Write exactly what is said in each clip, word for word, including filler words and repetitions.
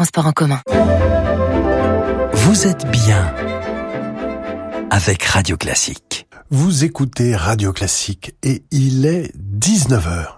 transports en commun. Vous êtes bien avec Radio Classique. Vous écoutez Radio Classique et il est dix-neuf heures.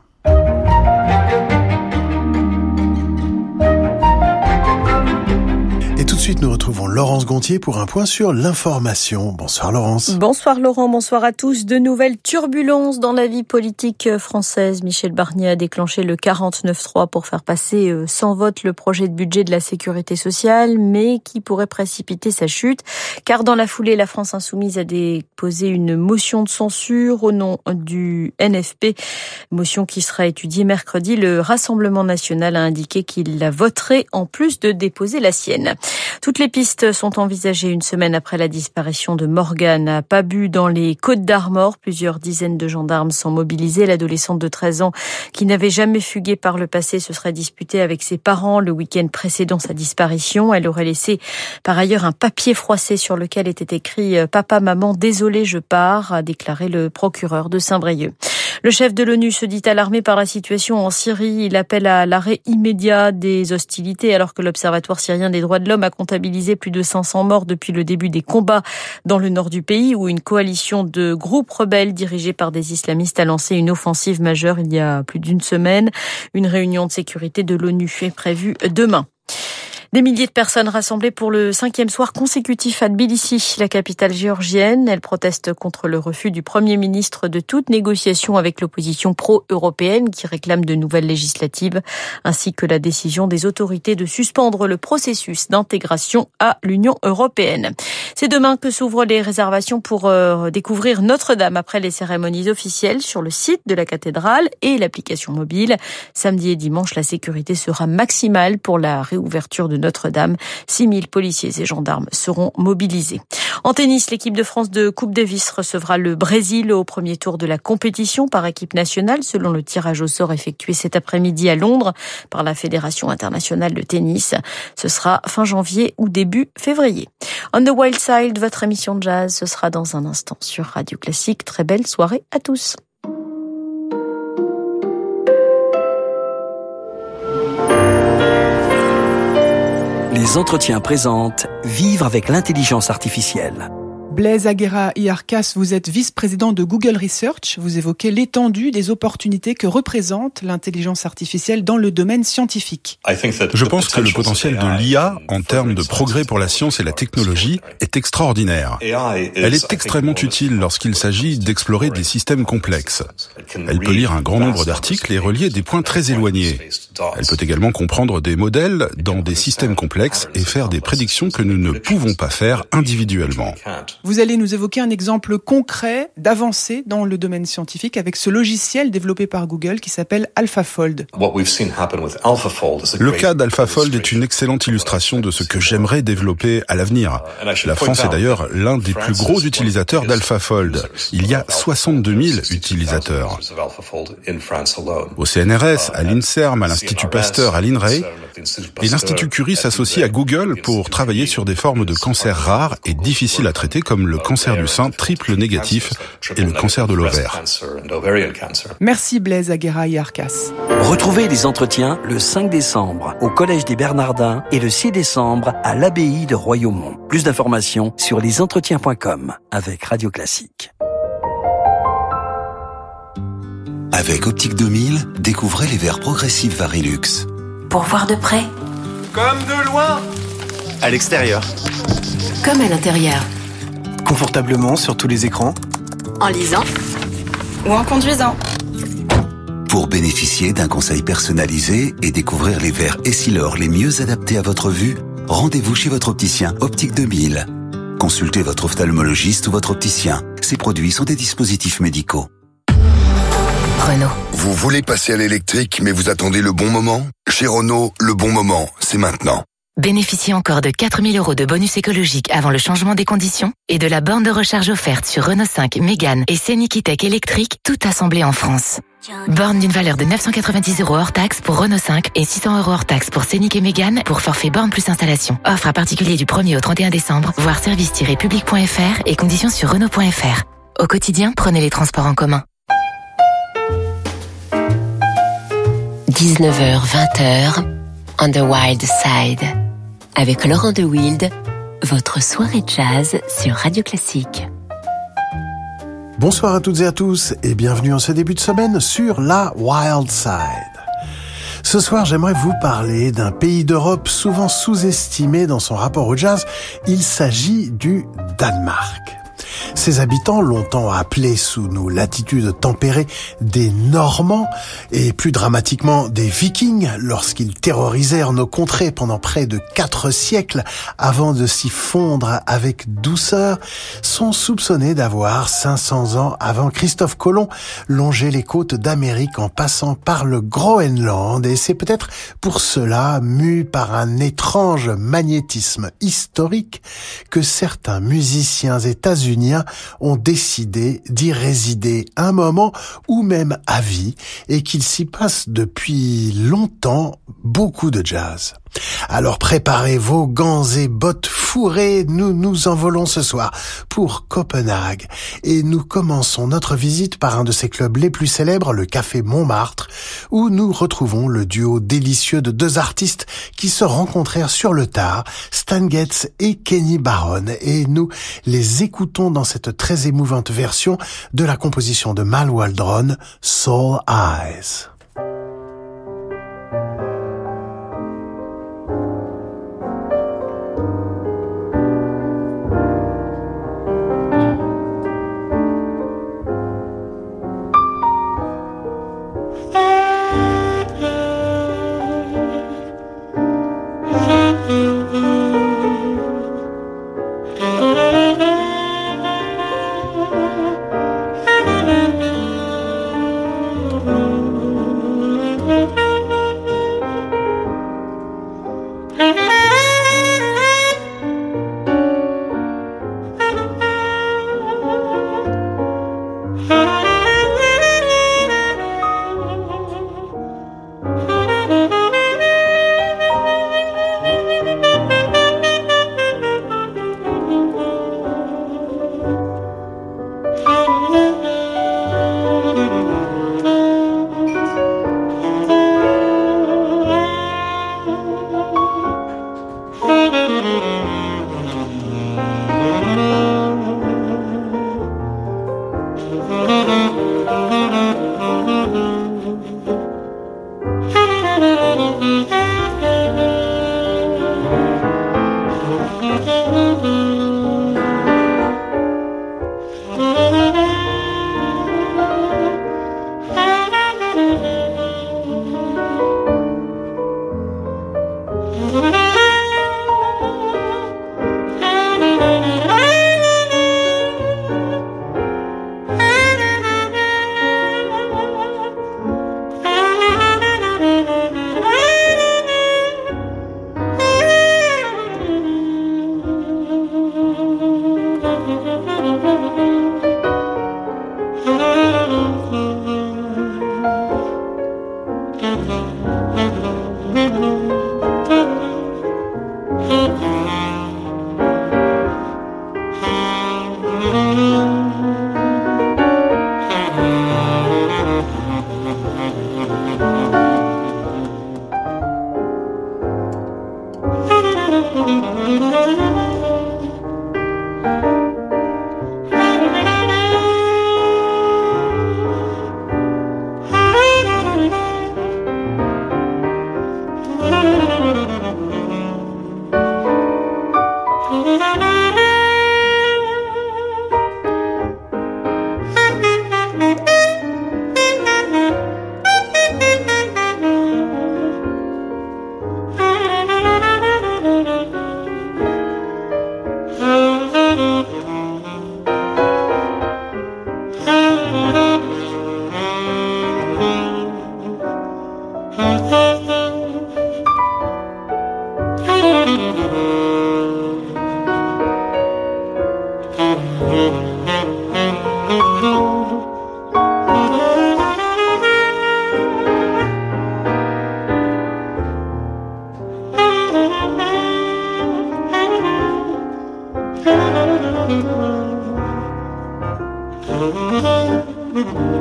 Et tout de suite, nous retrouvons Laurence Gontier pour un point sur l'information. Bonsoir Laurence. Bonsoir Laurent, bonsoir à tous. De nouvelles turbulences dans la vie politique française. Michel Barnier a déclenché le quarante-neuf trois pour faire passer sans vote le projet de budget de la sécurité sociale, mais qui pourrait précipiter sa chute. Car dans la foulée, la France Insoumise a déposé une motion de censure au nom du N F P. Motion qui sera étudiée mercredi. Le Rassemblement national a indiqué qu'il la voterait en plus de déposer la sienne. Toutes les pistes sont envisagées une semaine après la disparition de Morgane à Pabu dans les Côtes-d'Armor. Plusieurs dizaines de gendarmes sont mobilisés. L'adolescente de treize ans qui n'avait jamais fugué par le passé se serait disputée avec ses parents le week-end précédent sa disparition. Elle aurait laissé par ailleurs un papier froissé sur lequel était écrit « Papa, maman, désolé, je pars », a déclaré le procureur de Saint-Brieuc. Le chef de l'ONU se dit alarmé par la situation en Syrie. Il appelle à l'arrêt immédiat des hostilités alors que l'Observatoire syrien des droits de l'homme a comptabilisé plus de cinq cents morts depuis le début des combats dans le nord du pays où une coalition de groupes rebelles dirigés par des islamistes a lancé une offensive majeure il y a plus d'une semaine. Une réunion de sécurité de l'ONU est prévue demain. Des milliers de personnes rassemblées pour le cinquième soir consécutif à Tbilissi, la capitale géorgienne. Elles protestent contre le refus du Premier ministre de toute négociation avec l'opposition pro-européenne qui réclame de nouvelles législatives, ainsi que la décision des autorités de suspendre le processus d'intégration à l'Union européenne. C'est demain que s'ouvrent les réservations pour euh, découvrir Notre-Dame après les cérémonies officielles sur le site de la cathédrale et l'application mobile. Samedi et dimanche, la sécurité sera maximale pour la réouverture de Notre-Dame. six mille policiers et gendarmes seront mobilisés. En tennis, l'équipe de France de Coupe Davis recevra le Brésil au premier tour de la compétition par équipe nationale, selon le tirage au sort effectué cet après-midi à Londres par la Fédération internationale de tennis. Ce sera fin janvier ou début février. On the Wild Side, votre émission de jazz, ce sera dans un instant sur Radio Classique. Très belle soirée à tous. Les entretiens présentent Vivre avec l'intelligence artificielle. Blaise Aguera-Iarcas, vous êtes vice-président de Google Research. Vous évoquez l'étendue des opportunités que représente l'intelligence artificielle dans le domaine scientifique. Je pense que le potentiel de l'I A, en termes de progrès pour la science et la technologie, est extraordinaire. Elle est extrêmement utile lorsqu'il s'agit d'explorer des systèmes complexes. Elle peut lire un grand nombre d'articles et relier des points très éloignés. Elle peut également comprendre des modèles dans des systèmes complexes et faire des prédictions que nous ne pouvons pas faire individuellement. Vous allez nous évoquer un exemple concret d'avancée dans le domaine scientifique avec ce logiciel développé par Google qui s'appelle AlphaFold. Le cas d'AlphaFold est une excellente illustration de ce que j'aimerais développer à l'avenir. La France est d'ailleurs l'un des plus gros utilisateurs d'AlphaFold. Il y a soixante-deux mille utilisateurs. Au C N R S, à l'INSERM, à l'Institut Pasteur, à l'INRAE, et l'Institut Curie s'associe à Google pour travailler sur des formes de cancers rares et difficiles à traiter comme le cancer du sein triple négatif et le cancer de l'ovaire. Merci Blaise Aguera-Iarcas. Retrouvez les entretiens le cinq décembre au Collège des Bernardins et le six décembre à l'Abbaye de Royaumont. Plus d'informations sur lesentretiens point com avec Radio Classique. Avec Optique deux mille, découvrez les verres progressifs Varilux. Pour voir de près. Comme de loin. À l'extérieur. Comme à l'intérieur. Confortablement sur tous les écrans. En lisant. Ou en conduisant. Pour bénéficier d'un conseil personnalisé et découvrir les verres Essilor les mieux adaptés à votre vue, rendez-vous chez votre opticien Optique deux mille. Consultez votre ophtalmologiste ou votre opticien. Ces produits sont des dispositifs médicaux. Renault. Vous voulez passer à l'électrique, mais vous attendez le bon moment ? Chez Renault, le bon moment, c'est maintenant. Bénéficiez encore de quatre mille euros de bonus écologique avant le changement des conditions et de la borne de recharge offerte sur Renault cinq, Mégane et Scénic E-Tech électrique, tout assemblé en France. Borne d'une valeur de neuf cent quatre-vingt-dix euros hors taxe pour Renault cinq et six cents euros hors taxe pour Scénic et Mégane pour forfait borne plus installation. Offre à particulier du premier au trente et un décembre, voir service tiret public point f r et conditions sur Renault point f r. Au quotidien, prenez les transports en commun. dix-neuf heures vingt. on the Wild Side. Avec Laurent de Wild, votre soirée jazz sur Radio Classique. Bonsoir à toutes et à tous et bienvenue en ce début de semaine sur la Wild Side. Ce soir, j'aimerais vous parler d'un pays d'Europe souvent sous-estimé dans son rapport au jazz. Il s'agit du Danemark. Ses habitants, longtemps appelés sous nos latitudes tempérées des Normands, et plus dramatiquement des Vikings, lorsqu'ils terrorisèrent nos contrées pendant près de quatre siècles avant de s'y fondre avec douceur, sont soupçonnés d'avoir, cinq cents ans avant Christophe Colomb, longé les côtes d'Amérique en passant par le Groenland, et c'est peut-être pour cela, mus par un étrange magnétisme historique, que certains musiciens états-uniens ont décidé d'y résider un moment ou même à vie et qu'il s'y passe depuis longtemps beaucoup de jazz. Alors préparez vos gants et bottes fourrées, nous nous envolons ce soir pour Copenhague et nous commençons notre visite par un de ses clubs les plus célèbres, le Café Montmartre, où nous retrouvons le duo délicieux de deux artistes qui se rencontrèrent sur le tard, Stan Getz et Kenny Barron, et nous les écoutons dans cette très émouvante version de la composition de Mal Waldron, Soul Eyes.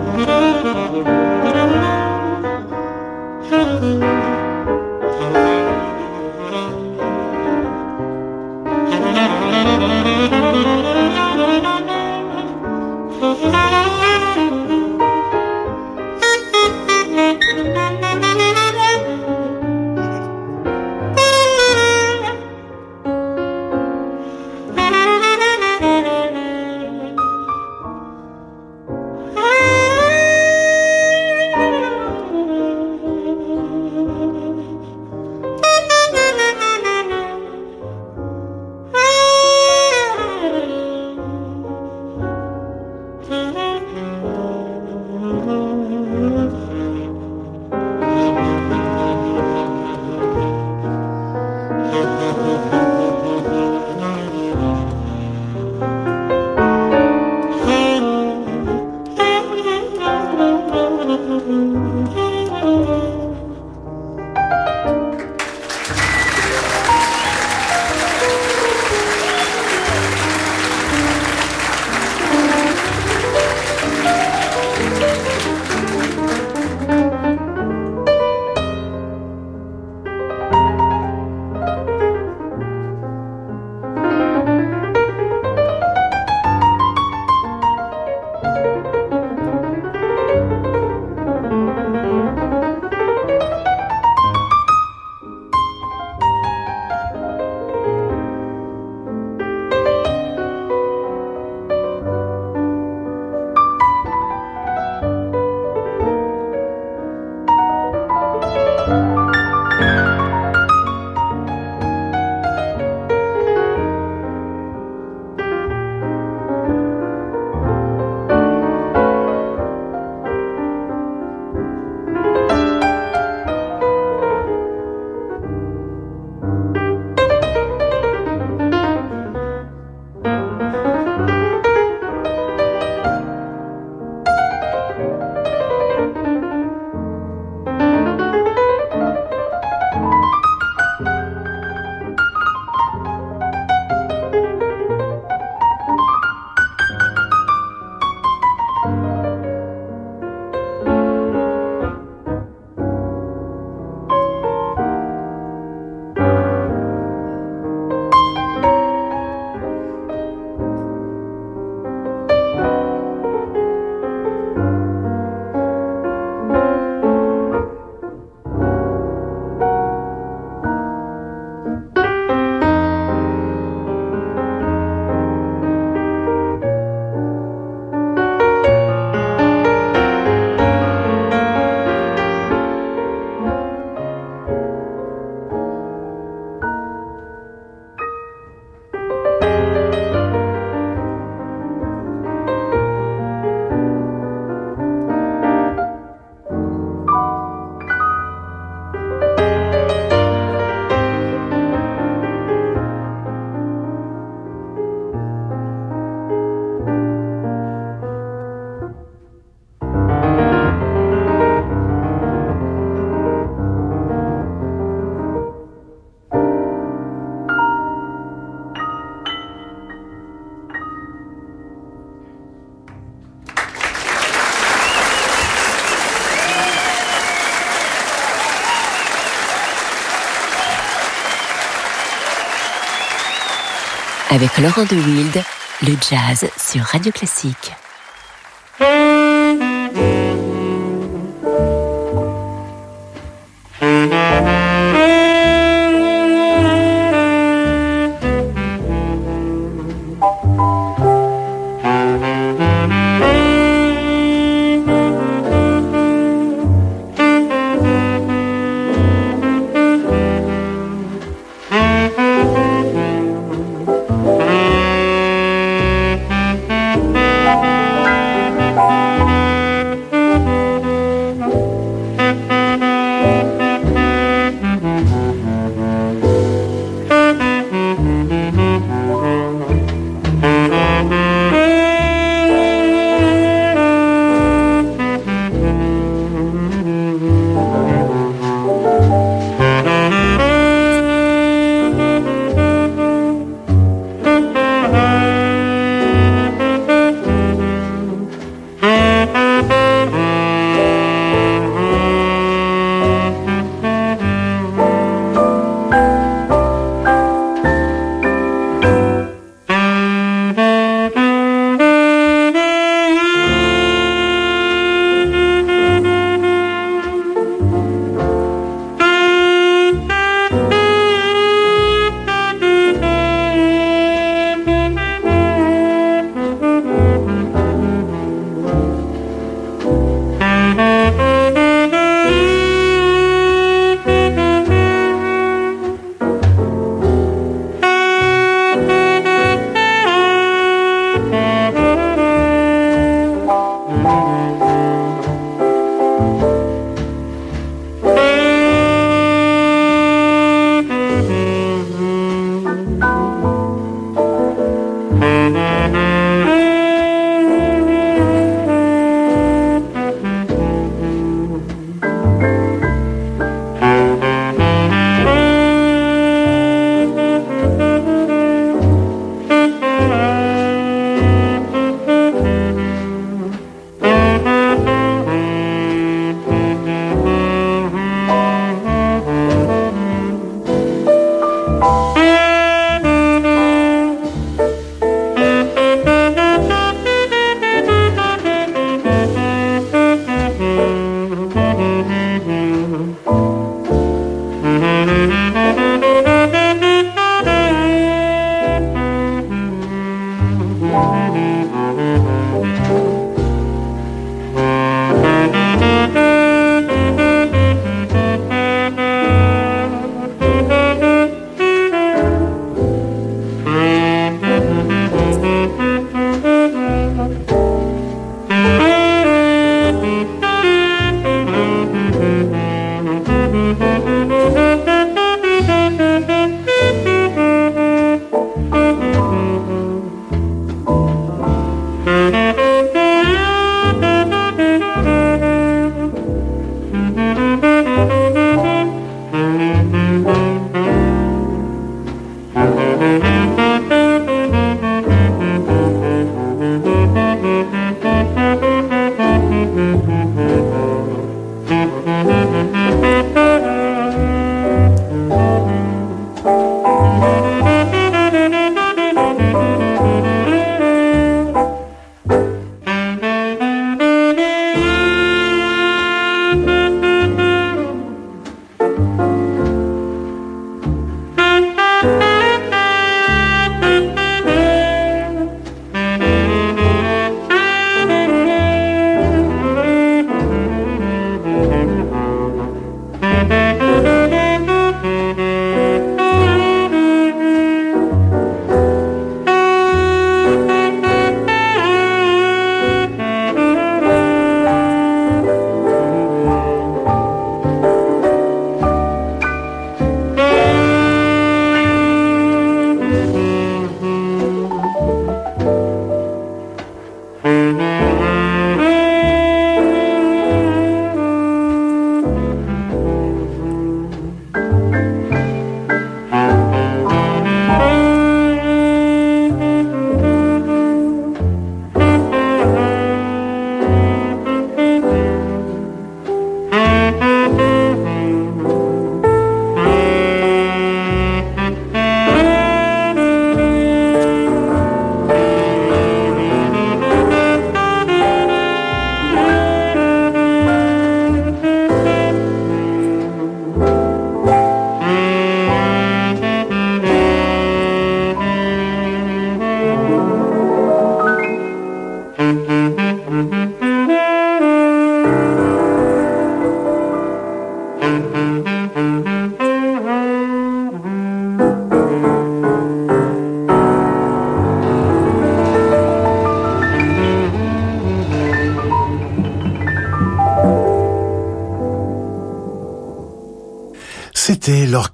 Thank you. Avec Laurent de Wild, le jazz sur Radio Classique. Thank you.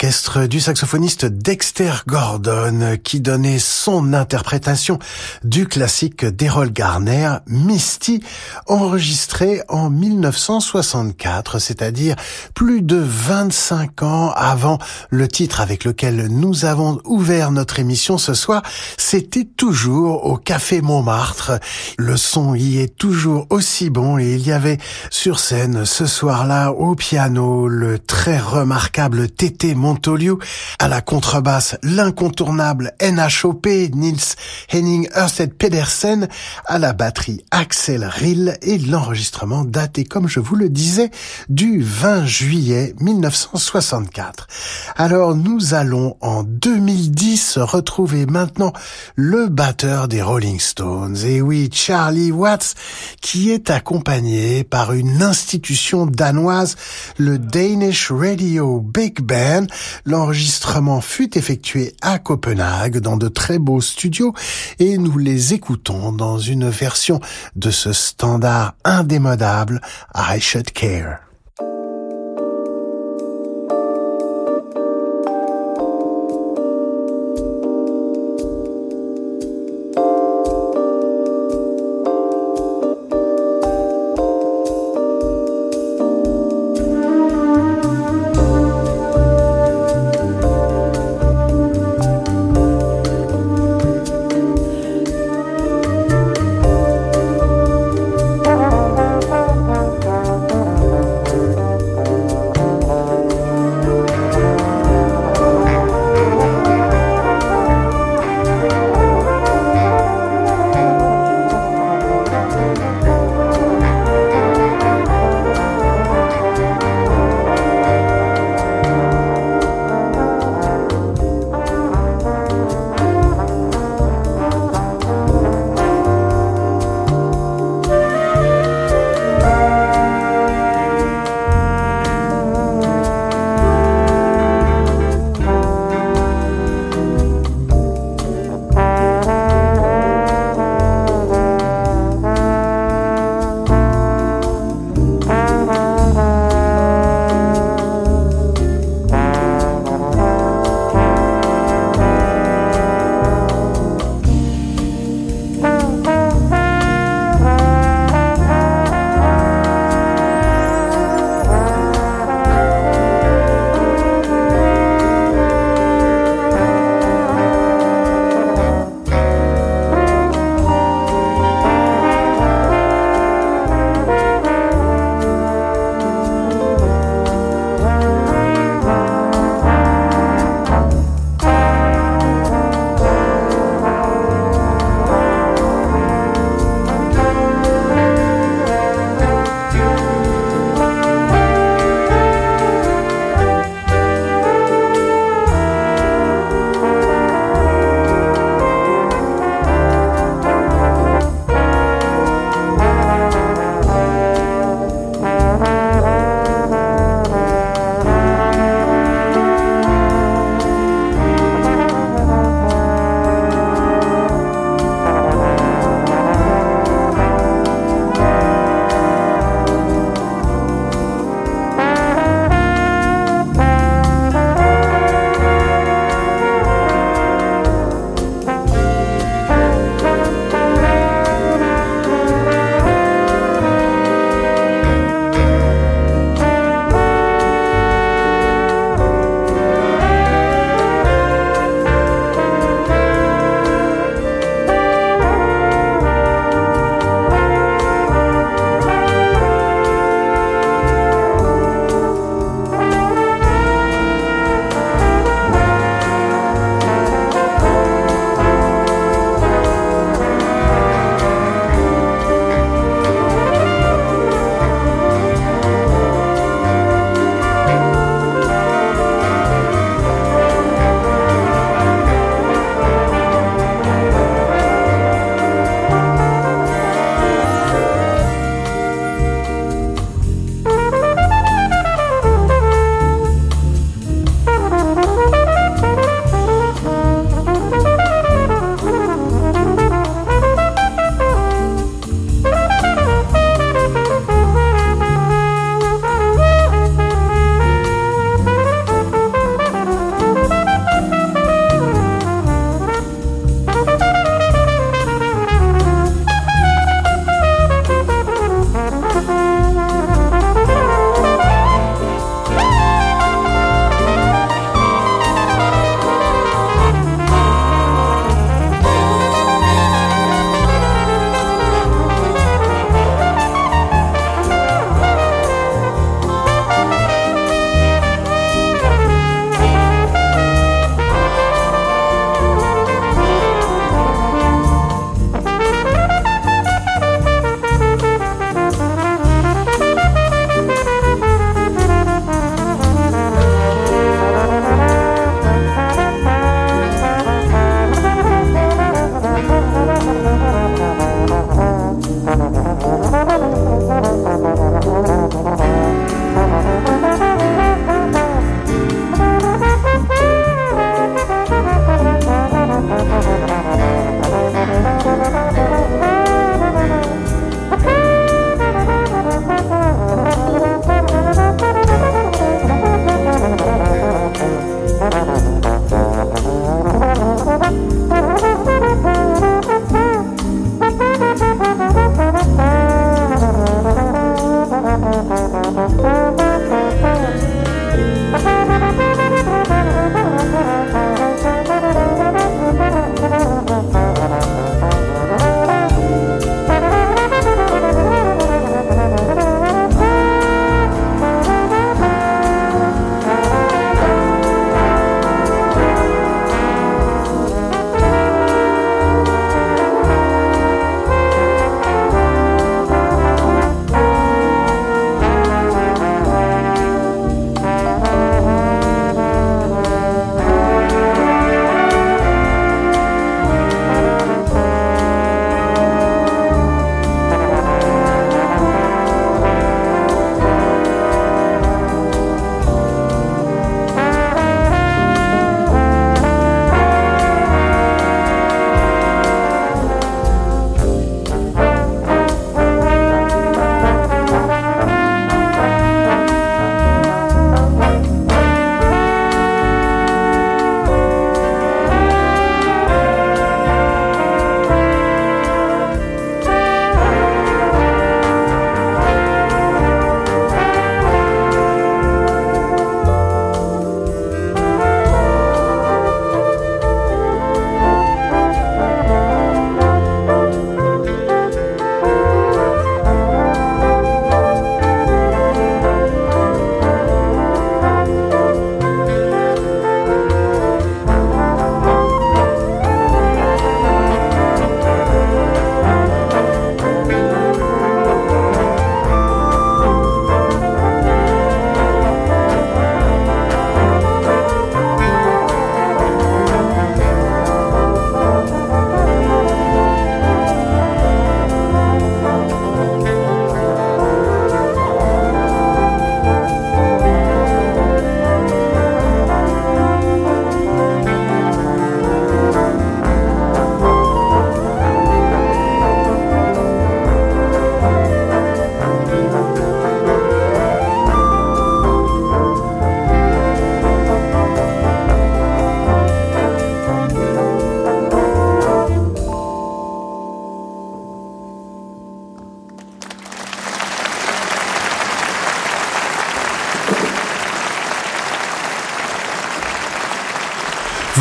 l'orchestre du saxophoniste Dexter Gordon qui donnait son interprétation du classique d'Errol Garner, Misty, enregistré en mille neuf cent soixante-quatre, c'est-à-dire plus de vingt-cinq ans avant le titre avec lequel nous avons ouvert notre émission ce soir. C'était toujours au Café Montmartre. Le son y est toujours aussi bon et il y avait sur scène ce soir-là au piano le très remarquable Tété Montoliu, à la contrebasse l'incontournable N H O P Niels Henning Ørsted Pedersen, à la batterie Axel Rill, et l'enregistrement datait, comme je vous le disais, du vingt juillet mille neuf cent soixante-quatre. Alors nous allons en deux mille dix retrouver maintenant le batteur des Rolling Stones, et oui, Charlie Watts, qui est accompagné par une institution danoise, le Danish Radio Big Band. L'enregistrement fut effectué à Copenhague dans de très beaux studios et nous les écoutons dans une version de ce standard indémodable, I Should Care.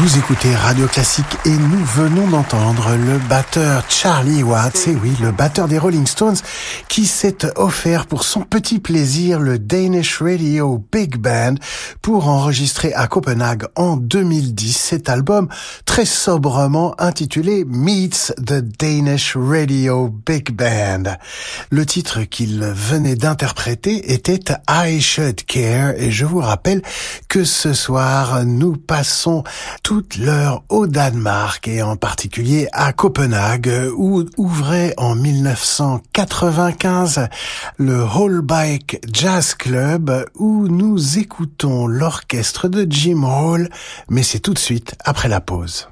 Vous écoutez Radio Classique et nous venons d'entendre le batteur Charlie Watts, et oui, le batteur des Rolling Stones, qui s'est offert pour son petit plaisir le Danish Radio Big Band pour enregistrer à Copenhague en deux mille dix cet album très sobrement intitulé Meets the Danish Radio Big Band. Le titre qu'il venait d'interpréter était I Should Care, et je vous rappelle que ce soir nous passons toute l'heure au Danemark et en particulier à Copenhague où ouvrait en mille neuf cent quatre-vingt-quinze le Holbæk Jazz Club où nous écoutons l'orchestre de Jim Hall, mais c'est tout de suite après la pause.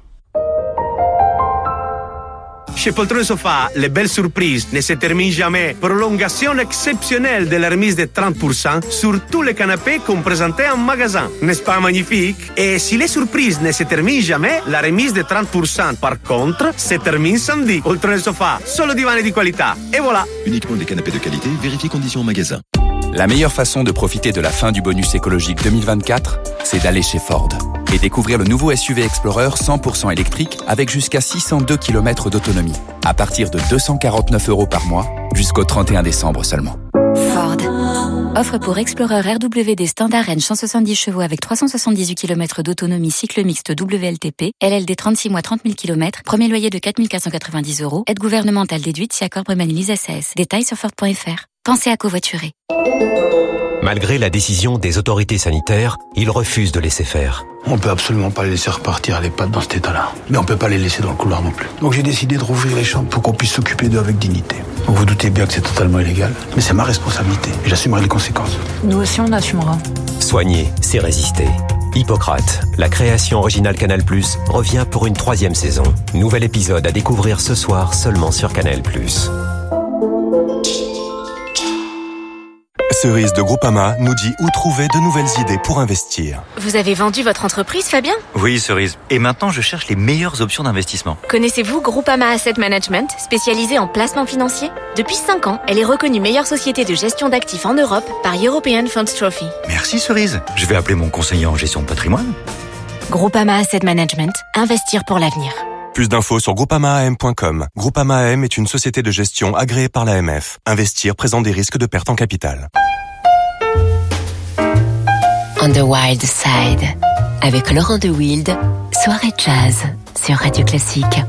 Chez Poltrone Sofa, les belles surprises ne se terminent jamais. Prolongation exceptionnelle de la remise de trente pour cent sur tous les canapés qu'on présentait en magasin. N'est-ce pas magnifique? Et si les surprises ne se terminent jamais, la remise de trente pour cent par contre se termine samedi. Poltrone Sofa, solo divani di qualità. Et voilà. Uniquement des canapés de qualité, vérifiez conditions en magasin. La meilleure façon de profiter de la fin du bonus écologique deux mille vingt-quatre, c'est d'aller chez Ford et découvrir le nouveau S U V Explorer cent pour cent électrique avec jusqu'à six cent deux kilomètres d'autonomie, à partir de deux cent quarante-neuf euros par mois, jusqu'au trente et un décembre seulement. Ford. Offre pour Explorer R W D Standard Range cent soixante-dix chevaux avec trois cent soixante-dix-huit kilomètres d'autonomie cycle mixte W L T P, L L D trente-six mois trente mille kilomètres, premier loyer de quatre mille quatre cent quatre-vingt-dix euros, aide gouvernementale déduite si accord Bremen-Lise S A S. Détails sur Ford point F R. Pensez à covoiturer. Malgré la décision des autorités sanitaires, ils refusent de laisser faire. On peut absolument pas les laisser repartir les pattes dans cet état-là. Mais on peut pas les laisser dans le couloir non plus. Donc j'ai décidé de rouvrir les chambres pour qu'on puisse s'occuper d'eux avec dignité. Vous vous doutez bien que c'est totalement illégal, mais c'est ma responsabilité et j'assumerai les conséquences. Nous aussi on assumera. Soigner, c'est résister. Hippocrate, la création originale Canal+, revient pour une troisième saison. Nouvel épisode à découvrir ce soir seulement sur Canal+. Cerise de Groupama nous dit où trouver de nouvelles idées pour investir. Vous avez vendu votre entreprise, Fabien ? Oui, Cerise. Et maintenant, je cherche les meilleures options d'investissement. Connaissez-vous Groupama Asset Management, spécialisée en placement financier ? Depuis cinq ans, elle est reconnue meilleure société de gestion d'actifs en Europe par European Funds Trophy. Merci, Cerise. Je vais appeler mon conseiller en gestion de patrimoine. Groupama Asset Management, investir pour l'avenir. Plus d'infos sur groupama a m point com. Groupama A M est une société de gestion agréée par l'A M F. Investir présente des risques de perte en capital. On the Wild Side, avec Laurent de Wild, soirée jazz sur Radio Classique.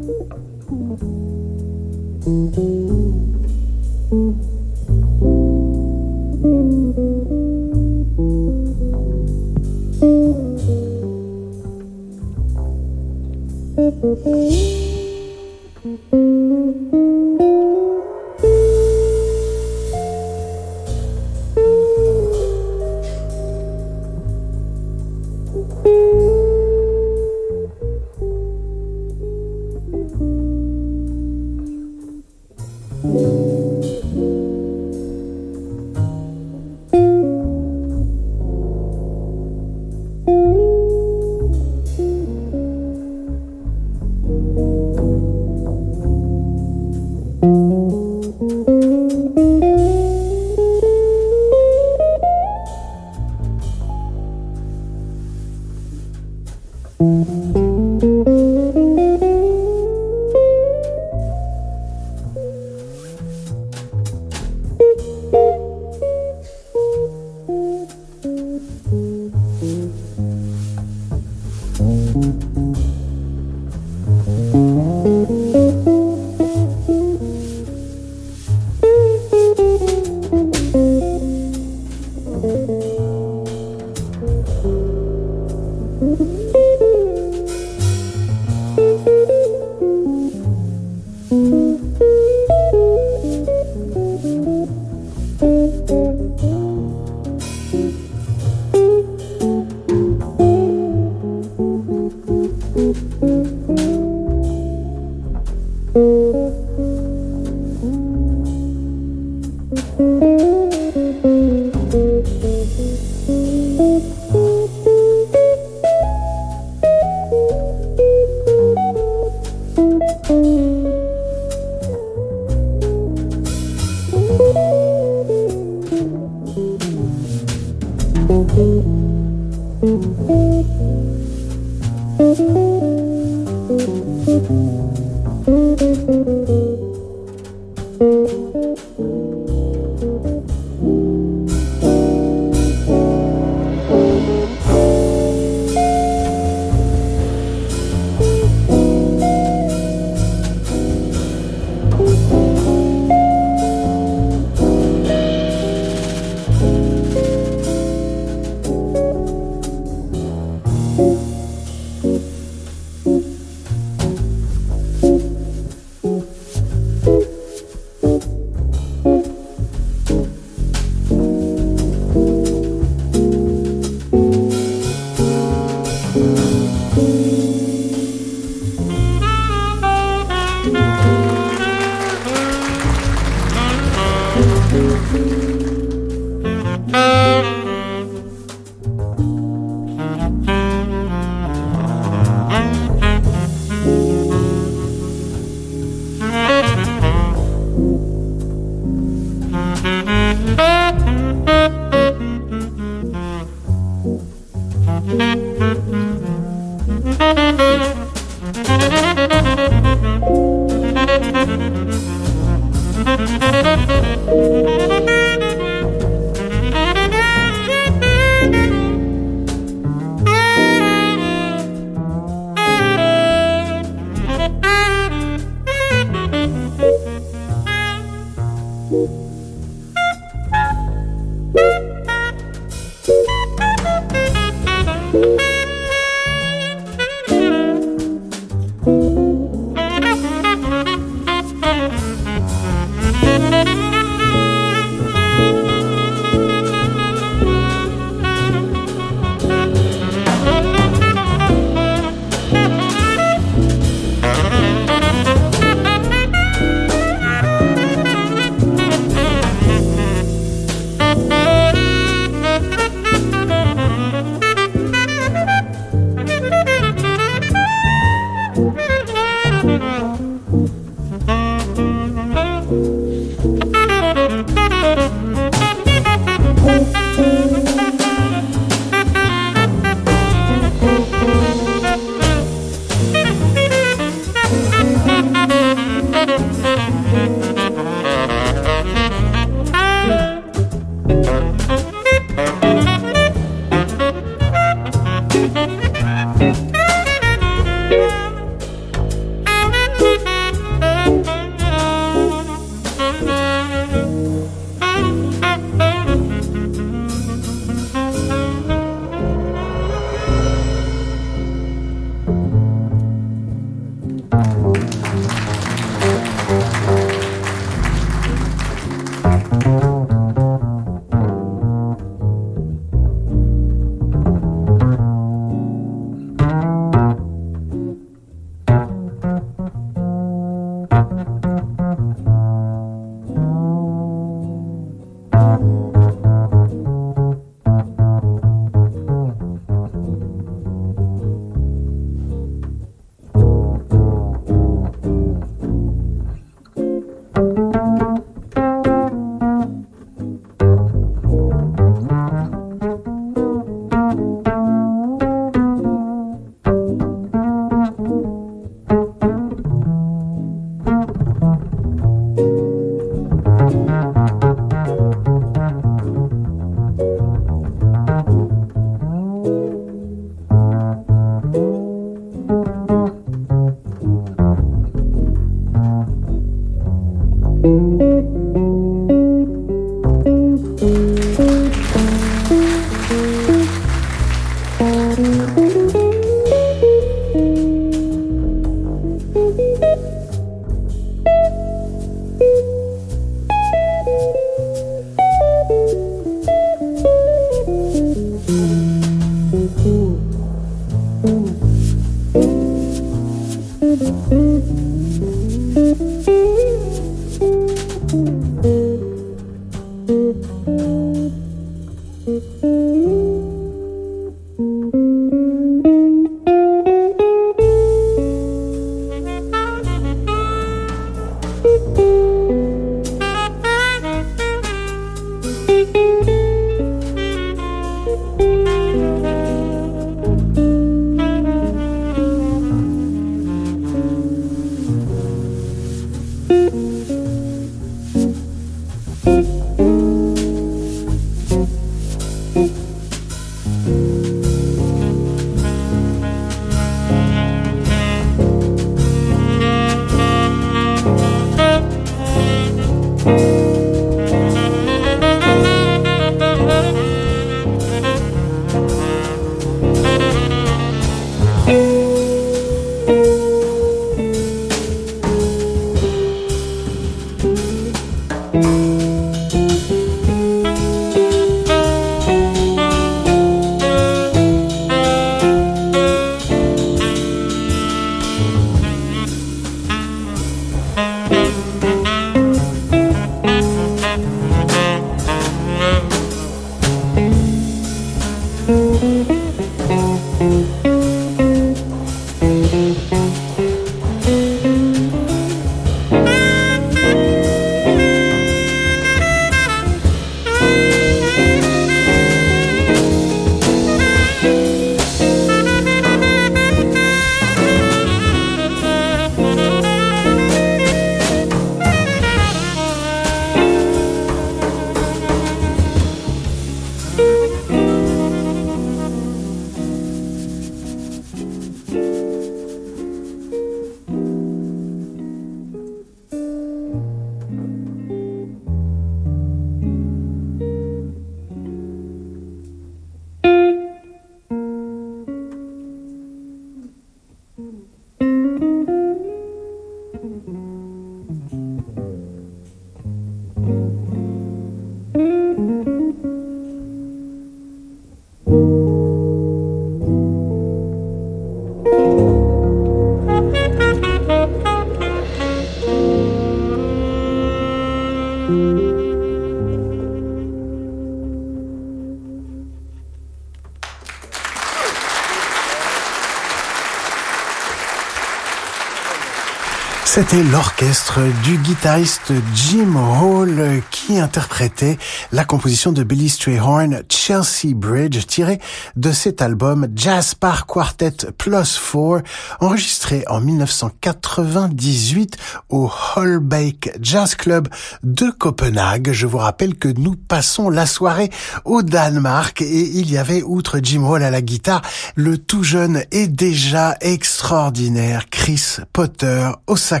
C'était l'orchestre du guitariste Jim Hall qui interprétait la composition de Billy Strayhorn, Chelsea Bridge, tirée de cet album Jazz Bar Quartet Plus Four, enregistré en dix-neuf cent quatre-vingt-dix-huit au Holbæk Jazz Club de Copenhague. Je vous rappelle que nous passons la soirée au Danemark et il y avait, outre Jim Hall à la guitare, le tout jeune et déjà extraordinaire Chris Potter au saxophone.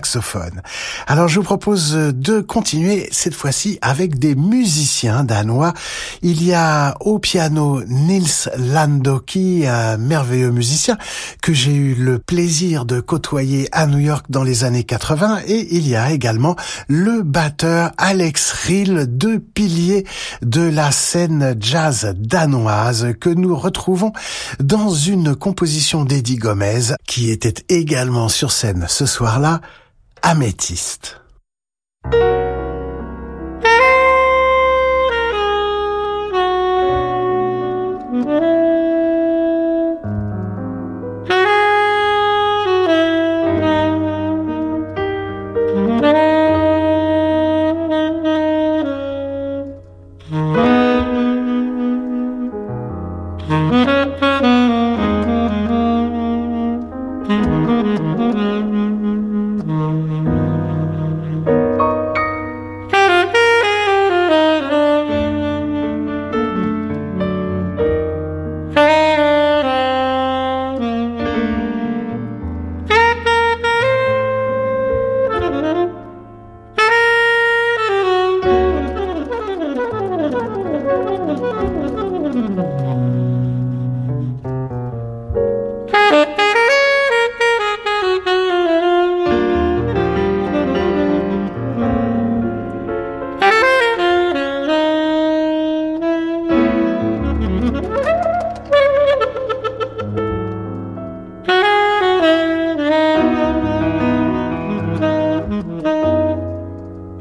Alors je vous propose de continuer cette fois-ci avec des musiciens danois. Il y a au piano Nils Landoki, un merveilleux musicien que j'ai eu le plaisir de côtoyer à New York dans les années quatre-vingts, et il y a également le batteur Alex Riel, deux piliers de la scène jazz danoise que nous retrouvons dans une composition d'Eddie Gomez qui était également sur scène ce soir-là, Améthyste.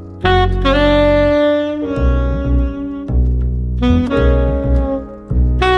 Mm-hmm.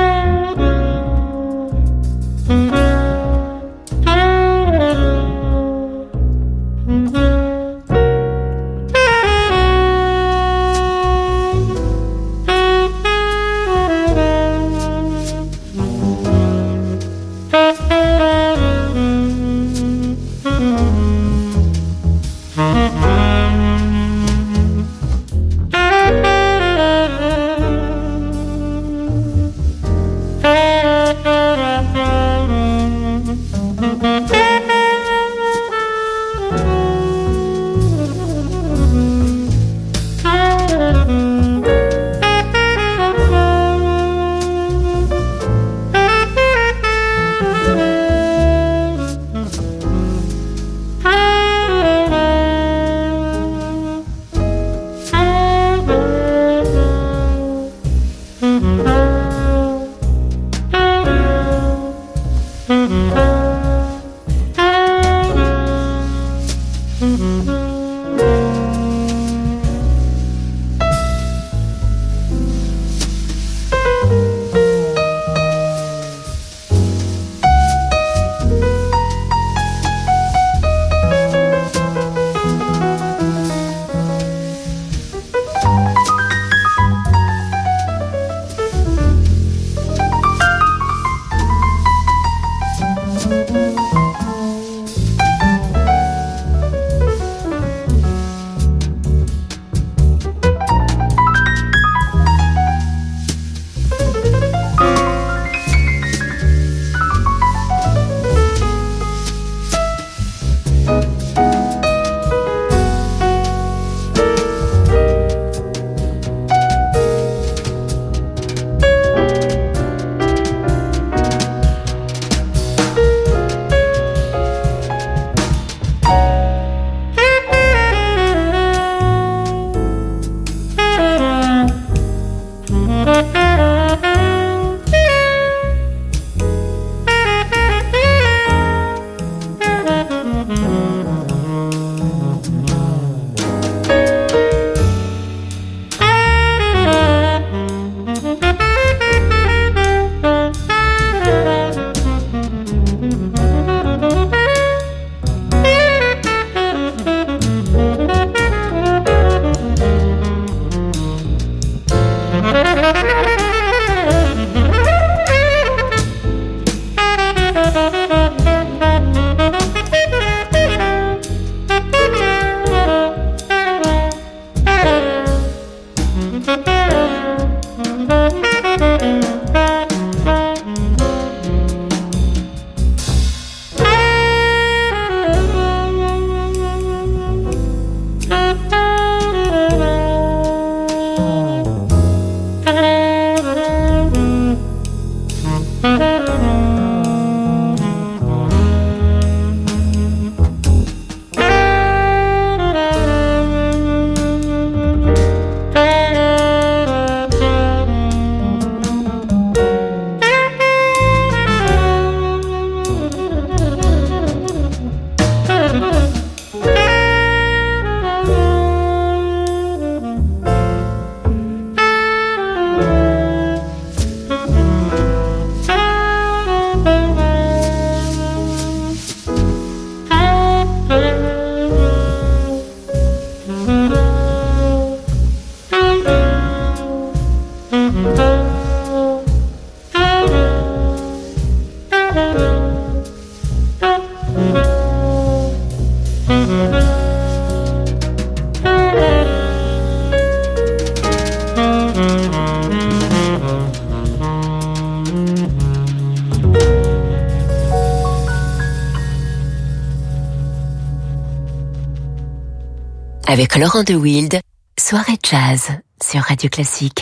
Avec Laurent de Wild, soirée jazz sur Radio Classique.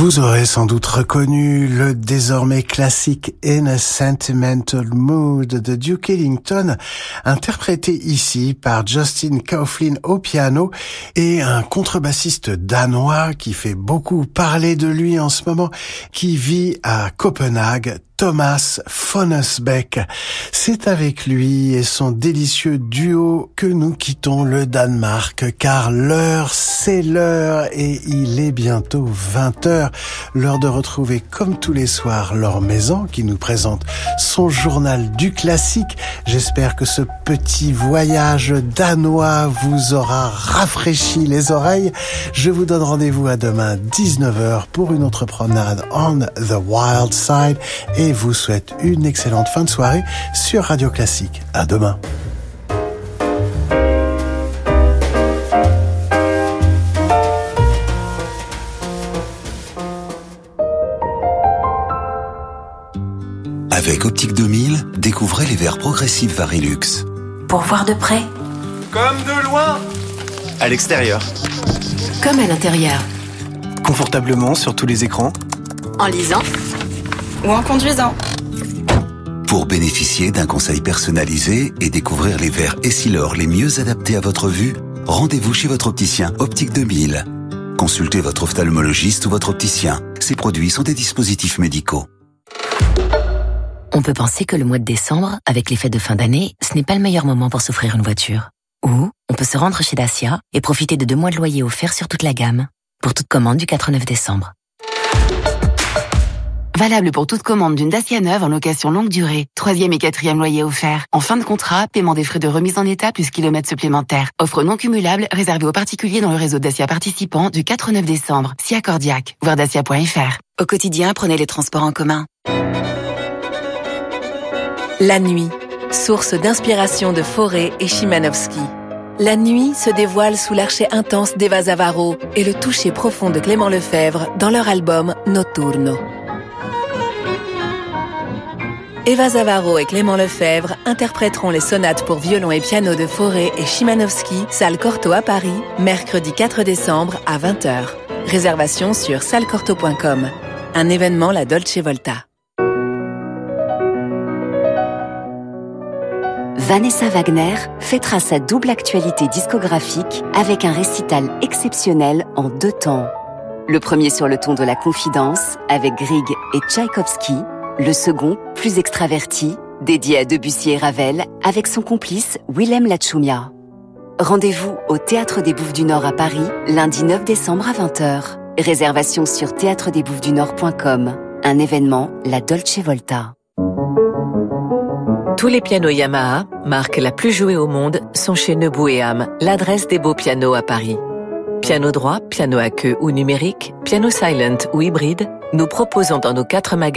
Vous aurez sans doute reconnu le désormais classique In a Sentimental Mood de Duke Ellington, interprété ici par Justin Kauflin au piano et un contrebassiste danois qui fait beaucoup parler de lui en ce moment, qui vit à Copenhague, Thomas Fonnesbeck. C'est avec lui et son délicieux duo que nous quittons le Danemark, car l'heure, c'est l'heure et il est bientôt vingt heures. L'heure de retrouver, comme tous les soirs, Laure Maison qui nous présente son journal du classique. J'espère que ce petit voyage danois vous aura rafraîchi les oreilles. Je vous donne rendez-vous à demain dix-neuf heures pour une autre promenade on the wild side et vous souhaite une excellente fin de soirée sur Radio Classique. À demain. Avec Optique deux mille, découvrez les verres progressifs Varilux. Pour voir de près. Comme de loin. À l'extérieur. Comme à l'intérieur. Confortablement sur tous les écrans. En lisant. Ou en conduisant. Pour bénéficier d'un conseil personnalisé et découvrir les verres Essilor les mieux adaptés à votre vue, rendez-vous chez votre opticien Optique deux mille. Consultez votre ophtalmologiste ou votre opticien. Ces produits sont des dispositifs médicaux. On peut penser que le mois de décembre, avec les fêtes de fin d'année, ce n'est pas le meilleur moment pour s'offrir une voiture. Ou on peut se rendre chez Dacia et profiter de deux mois de loyer offerts sur toute la gamme. Pour toute commande du quatre au neuf décembre. Valable pour toute commande d'une Dacia neuve en location longue durée. Troisième et quatrième loyer offert. En fin de contrat, paiement des frais de remise en état plus kilomètres supplémentaires. Offre non cumulable réservée aux particuliers dans le réseau Dacia participant du quatre au neuf décembre. Si accordiaque. Voir dacia point f r. Au quotidien, prenez les transports en commun. La nuit, source d'inspiration de Fauré et Chimanovski. La nuit se dévoile sous l'archet intense d'Eva Zavaro et le toucher profond de Clément Lefebvre dans leur album Notturno. Eva Zavaro et Clément Lefebvre interpréteront les sonates pour violon et piano de Fauré et Chimanovski, salle Cortot à Paris, mercredi quatre décembre à vingt heures. Réservation sur salle cortot point com. Un événement La Dolce Volta. Vanessa Wagner fêtera sa double actualité discographique avec un récital exceptionnel en deux temps. Le premier sur le ton de la confidence, avec Grieg et Tchaïkovski. Le second, plus extraverti, dédié à Debussy et Ravel, avec son complice Willem Lachumia. Rendez-vous au Théâtre des Bouffes du Nord à Paris, lundi neuf décembre à vingt heures. Réservation sur théâtre des bouffes du nord point com. Un événement La Dolce Volta. Tous les pianos Yamaha, marque la plus jouée au monde, sont chez Nebou et Ham, l'adresse des beaux pianos à Paris. Piano droit, piano à queue ou numérique, piano silent ou hybride, nous proposons dans nos quatre magasins